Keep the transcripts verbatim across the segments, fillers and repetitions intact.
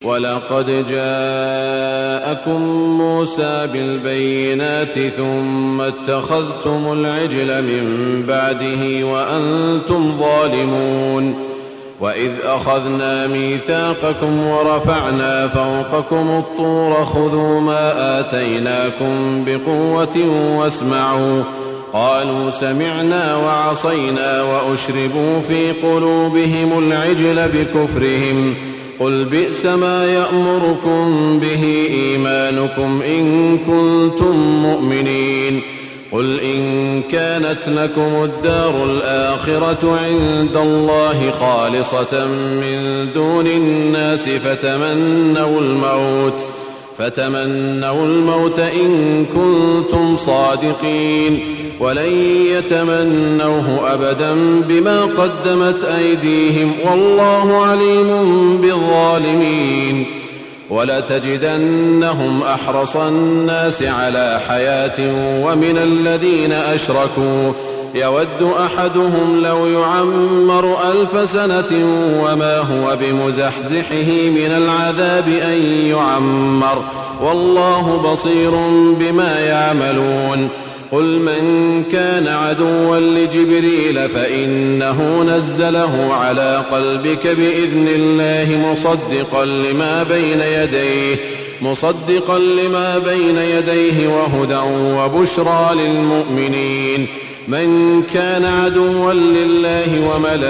ولقد جاءكم موسى بالبينات ثم اتخذتم العجل من بعده وأنتم ظالمون وإذ أخذنا ميثاقكم ورفعنا فوقكم الطور خذوا ما آتيناكم بقوة واسمعوا قالوا سمعنا وعصينا وأشربوا في قلوبهم العجل بكفرهم قل بئس ما يأمركم به إيمانكم إن كنتم مؤمنين قل إن كانت لكم الدار الآخرة عند الله خالصة من دون الناس فتمنوا الموت فتمنوا الموت إن كنتم صادقين ولن يتمنوه أبدا بما قدمت أيديهم والله عليم بالظالمين ولتجدنهم أحرص الناس على حياة ومن الذين أشركوا يود أحدهم لو يعمر ألف سنة وما هو بمزحزحه من العذاب أن يعمر والله بصير بما يعملون قل من كان عدوا لجبريل فإنه نزله على قلبك بإذن الله مصدقا لما بين يديه مصدقا لما بين يديه وهدى وبشرى للمؤمنين من كان عدوا لله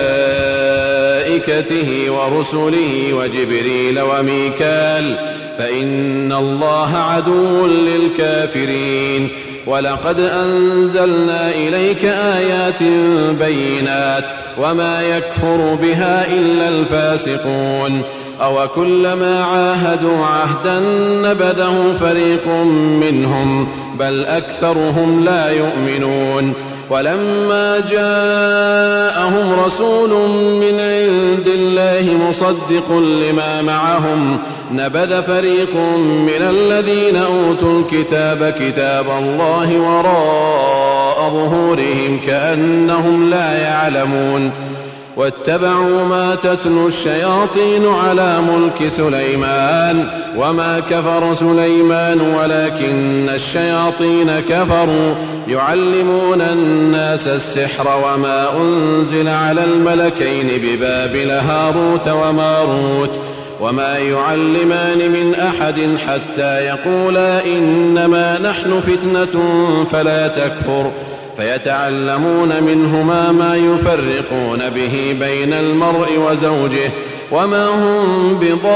وملائكته ورسله وجبريل وميكال فإن الله عدو للكافرين ولقد أنزلنا إليك آيات بينات وما يكفر بها إلا الفاسقون أو كلما عاهدوا عهدا نبذه فريق منهم بل أكثرهم لا يؤمنون ولما جاءهم رسول من عند الله مصدق لما معهم نبذ فريق من الذين أوتوا الكتاب كتاب الله وراء ظهورهم كأنهم لا يعلمون واتبعوا ما تتلو الشياطين على ملك سليمان وما كفر سليمان ولكن الشياطين كفروا يعلمون الناس السحر وما أنزل على الملكين ببابل هاروت وماروت وما يعلمان من أحد حتى يقولا إنما نحن فتنة فلا تكفر فيتعلمون منهما ما يفرقون به بين المرء وزوجه وما هم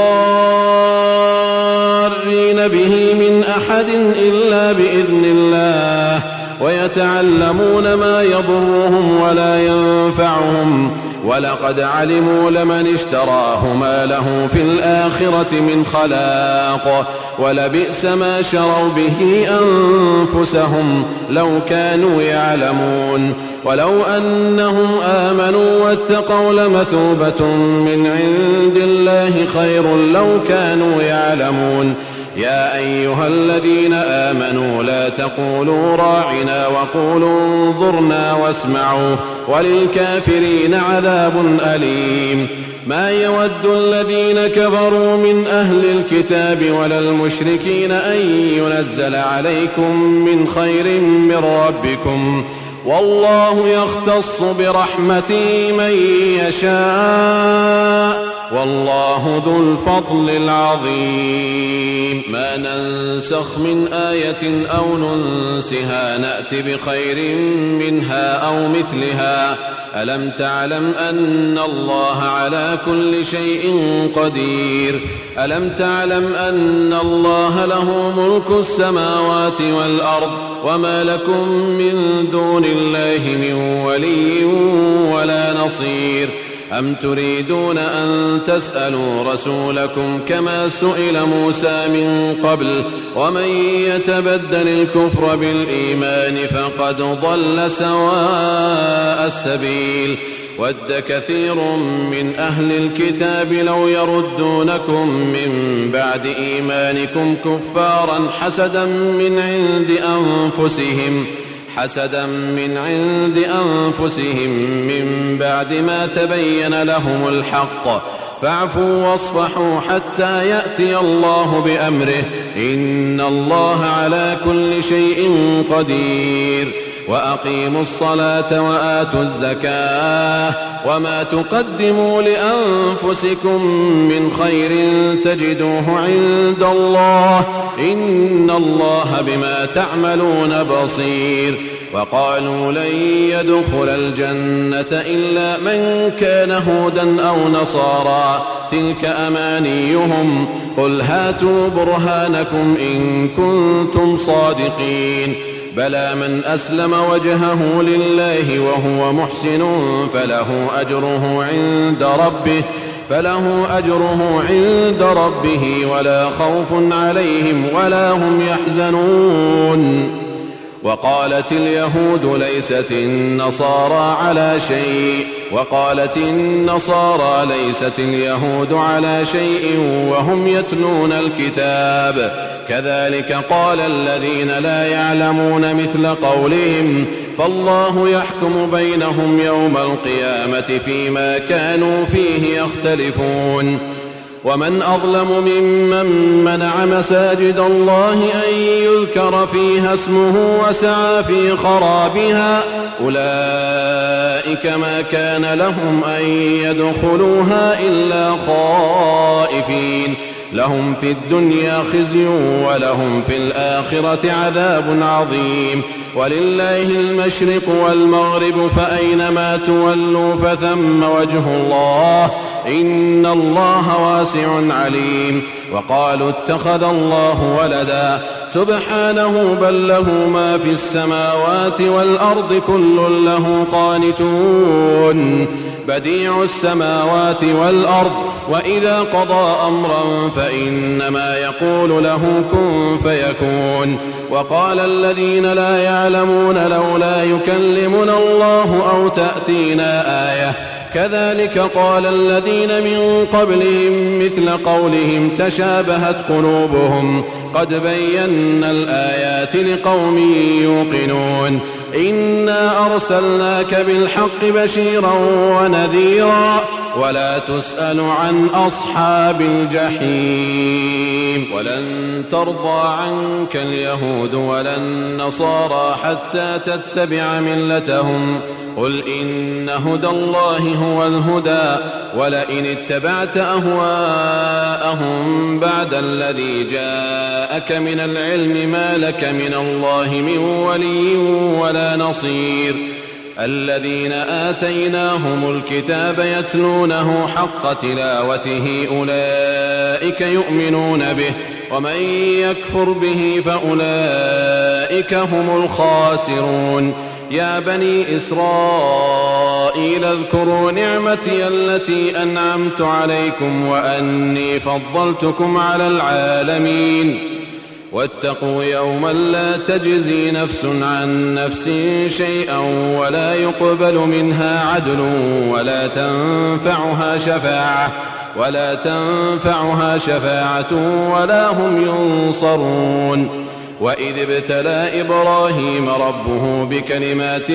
بضارين به من أحد إلا بإذن الله ويتعلمون ما يضرهم ولا ينفعهم ولقد علموا لمن اشتراه ما له في الآخرة من خلاق ولبئس ما شروا به أنفسهم لو كانوا يعلمون ولو أنهم آمنوا واتقوا لمثوبة من عند الله خير لو كانوا يعلمون يا أيها الذين آمنوا لا تقولوا راعنا وقولوا انظرنا واسمعوا وللكافرين عذاب أليم ما يود الذين كفروا من أهل الكتاب ولا المشركين أن ينزل عليكم من خير من ربكم والله يختص برحمته من يشاء والله ذو الفضل العظيم ما ننسخ من آية أو ننسها نأت بخير منها أو مثلها ألم تعلم أن الله على كل شيء قدير ألم تعلم أن الله له ملك السماوات والأرض وما لكم من دون الله من ولي ولا نصير أم تريدون أن تسألوا رسولكم كما سئل موسى من قبل ومن يتبدل الكفر بالإيمان فقد ضل سواء السبيل ود كثير من أهل الكتاب لو يردونكم من بعد إيمانكم كفارا حسدا من عند أنفسهم حسدا من عند أنفسهم من بعد ما تبين لهم الحق فاعفوا واصفحوا حتى يأتي الله بأمره إن الله على كل شيء قدير وأقيموا الصلاة وآتوا الزكاة وما تقدموا لأنفسكم من خير تجدوه عند الله إن الله بما تعملون بصير وقالوا لن يدخل الجنة إلا من كان هودا أو نصارى تلك أمانيهم قل هاتوا برهانكم إن كنتم صادقين بلى من أسلم وجهه لله وهو محسن فله أجره عند ربه فله أجره عند ربه ولا خوف عليهم ولا هم يحزنون وقالت اليهود ليست النصارى على شيء وقالت النصارى ليست اليهود على شيء وهم يتلون الكتاب كذلك قال الذين لا يعلمون مثل قولهم فالله يحكم بينهم يوم القيامة فيما كانوا فيه يختلفون ومن أظلم ممن منع مساجد الله أن يذكر فيها اسمه وسعى في خرابها أولئك ما كان لهم أن يدخلوها إلا خائفين لهم في الدنيا خزي ولهم في الآخرة عذاب عظيم ولله المشرق والمغرب فأينما تولوا فثم وجه الله إن الله واسع عليم وقالوا اتخذ الله ولدا سبحانه بل له ما في السماوات والأرض كل له قانتون بديع السماوات والأرض وإذا قضى أمرا فإنما يقول له كن فيكون وقال الذين لا يعلمون لولا يكلمنا الله أو تأتينا آية كذلك قال الذين من قبلهم مثل قولهم تشابهت قلوبهم قد بينا الآيات لقوم يوقنون إنا أرسلناك بالحق بشيرا ونذيرا ولا تسأل عن أصحاب الجحيم ولن ترضى عنك اليهود ولا النصارى حتى تتبع ملتهم قل إن هدى الله هو الهدى ولئن اتبعت أهواءهم بعد الذي جاءك من العلم ما لك من الله من ولي ولا نصير الذين آتيناهم الكتاب يتلونه حق تلاوته أولئك يؤمنون به ومن يكفر به فأولئك هم الخاسرون يا بني إسرائيل اذكروا نعمتي التي أنعمت عليكم وأني فضلتكم على العالمين واتقوا يوما لا تجزي نفس عن نفس شيئا ولا يقبل منها عدل ولا تنفعها شفاعة ولا تنفعها شفاعة ولا هم ينصرون وإذ ابتلى إبراهيم ربه بكلمات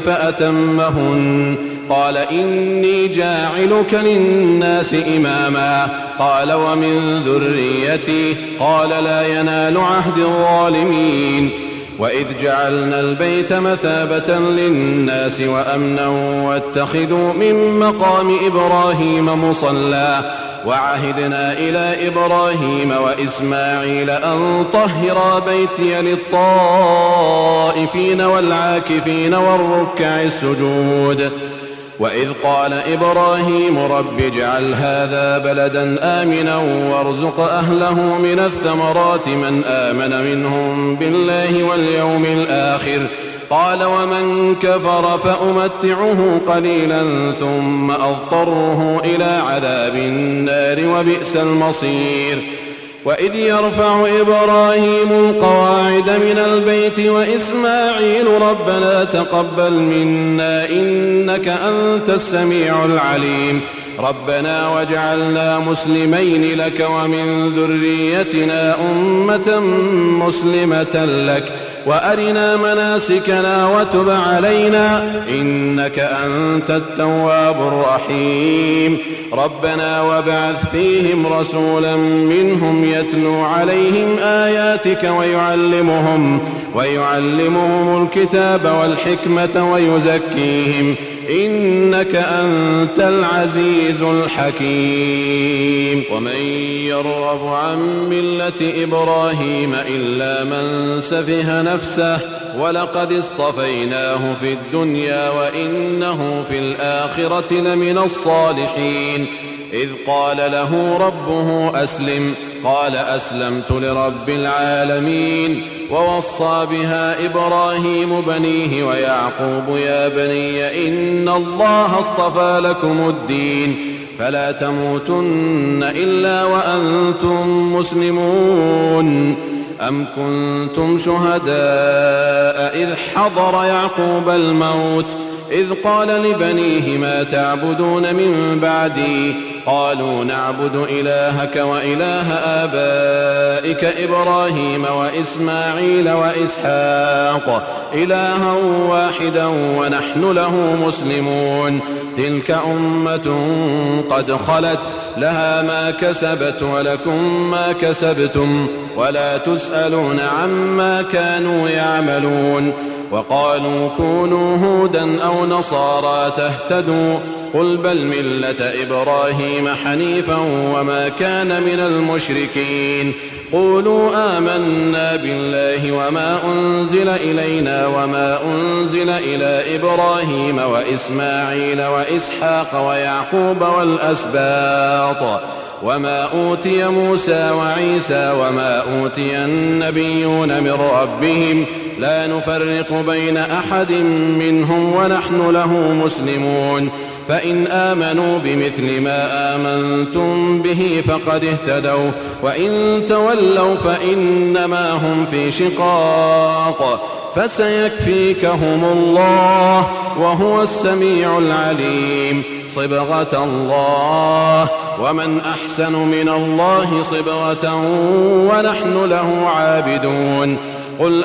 فأتمهن قال إني جاعلك للناس إماما قال ومن ذريتي قال لا ينال عهد الظالمين وإذ جعلنا البيت مثابة للناس وأمنا واتخذوا من مقام إبراهيم مصلى وعهدنا إلى إبراهيم وإسماعيل أن طهرا بيتي للطائفين والعاكفين والركع السجود وإذ قال إبراهيم رب اجعل هذا بلدا آمنا وارزق أهله من الثمرات من آمن منهم بالله واليوم الآخر قال ومن كفر فأمتعه قليلا ثم أضطره إلى عذاب النار وبئس المصير وإذ يرفع إبراهيم القواعد من البيت وإسماعيل ربنا تقبل منا إنك أنت السميع العليم ربنا واجعلنا مسلمين لك ومن ذريتنا أمة مسلمة لك وأرنا مناسكنا وتب علينا إنك أنت التواب الرحيم ربنا وابعث فيهم رسولا منهم يتلو عليهم آياتك ويعلمهم ويعلمهم الكتاب والحكمة ويزكيهم إنك أنت العزيز الحكيم ومن يرغب عن ملة إبراهيم إلا من سفه نفسه ولقد اصطفيناه في الدنيا وإنه في الآخرة لمن الصالحين إذ قال له ربه أسلم قال أسلمت لرب العالمين ووصى بها إبراهيم بنيه ويعقوب يا بني إن الله اصطفى لكم الدين فلا تموتن إلا وأنتم مسلمون أم كنتم شهداء إذ حضر يعقوب الموت إذ قال لبنيه ما تعبدون من بعدي قالوا نعبد إلهك وإله آبائك إبراهيم وإسماعيل وإسحاق إلها واحدا ونحن له مسلمون تلك أمة قد خلت لها ما كسبت ولكم ما كسبتم ولا تسألون عما كانوا يعملون وقالوا كونوا هودا أو نصارى تهتدوا قل بل ملة إبراهيم حنيفا وما كان من المشركين قولوا آمنا بالله وما أنزل إلينا وما أنزل إلى إبراهيم وإسماعيل وإسحاق ويعقوب والأسباط وما أوتي موسى وعيسى وما أوتي النبيون من ربهم لا نفرق بين أحد منهم ونحن له مسلمون فإن آمنوا بمثل ما آمنتم به فقد اهتدوا وإن تولوا فإنما هم في شقاق فسيكفيكهم الله وهو السميع العليم صبغة الله ومن أحسن من الله صبغة ونحن له عابدون قل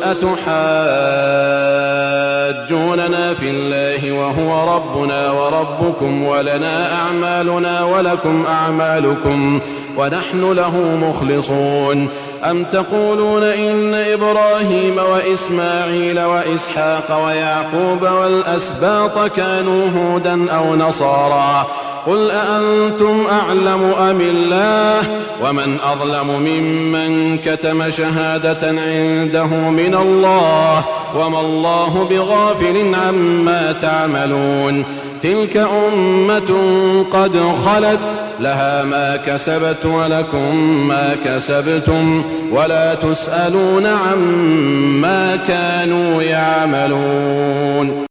أتحاجوننا في الله وهو ربنا وربكم ولنا أعمالنا ولكم أعمالكم ونحن له مخلصون أم تقولون إن إبراهيم وإسماعيل وإسحاق ويعقوب والأسباط كانوا هودا أو نصارى قل أأنتم أعلم أم الله ومن أظلم ممن كتم شهادة عنده من الله وما الله بغافل عما تعملون تلك أمة قد خلت لها ما كسبت ولكم ما كسبتم ولا تسألون عما كانوا يعملون.